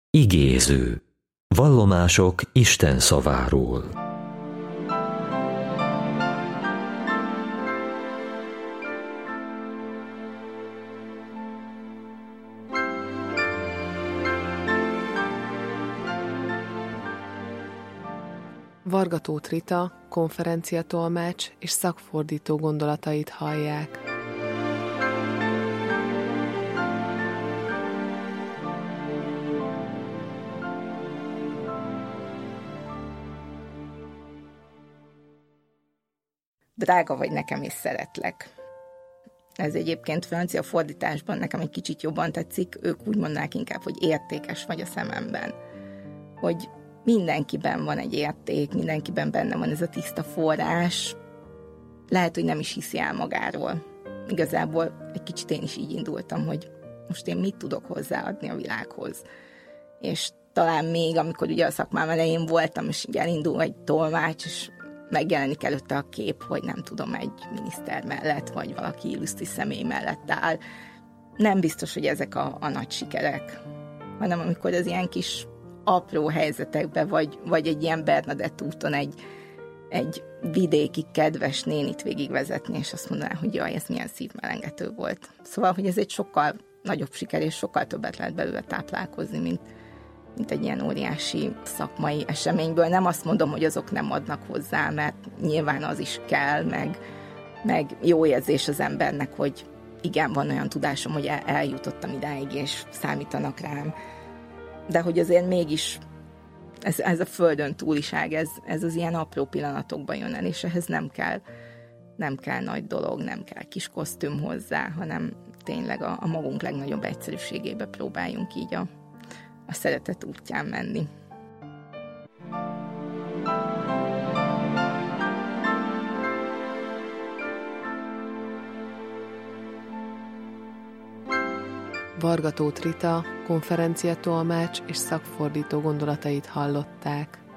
Igéző. Vallomások Isten szaváról. Varga Tóth Rita, konferenciatolmács és szakfordító gondolatait hallják. Drága vagy nekem, és szeretlek. Ez egyébként francia fordításban nekem egy kicsit jobban tetszik, ők úgy mondnák inkább, hogy értékes vagy a szememben. Hogy mindenkiben van egy érték, mindenkiben benne van ez a tiszta forrás. Lehet, hogy nem is hiszi el magáról. Igazából egy kicsit én is így indultam, hogy most én mit tudok hozzáadni a világhoz. És talán még, amikor ugye a szakmám elején voltam, és így elindul egy tolmács, és megjelenik előtte a kép, hogy nem tudom, egy miniszter mellett, vagy valaki illusztris személy mellett áll. Nem biztos, hogy ezek a nagy sikerek, hanem amikor az ilyen kis apró helyzetekbe, vagy egy ilyen Bernadett úton egy vidéki kedves nénit végigvezetni, és azt mondaná, hogy jaj, ez milyen szívmelengető volt. Szóval, hogy ez egy sokkal nagyobb siker, és sokkal többet lehet belőle táplálkozni, mint egy ilyen óriási szakmai eseményből. Nem azt mondom, hogy azok nem adnak hozzá, mert nyilván az is kell, meg jó érzés az embernek, hogy igen, van olyan tudásom, hogy eljutottam idáig, és számítanak rám. De hogy azért mégis ez a földön túliság, ez az ilyen apró pillanatokban jön el, és ehhez nem kell nagy dolog, nem kell kis kosztüm hozzá, hanem tényleg a magunk legnagyobb egyszerűségébe próbáljunk így a szeretet útján menni. Varga Tóth Rita, konferenciatolmács és szakfordító gondolatait hallották.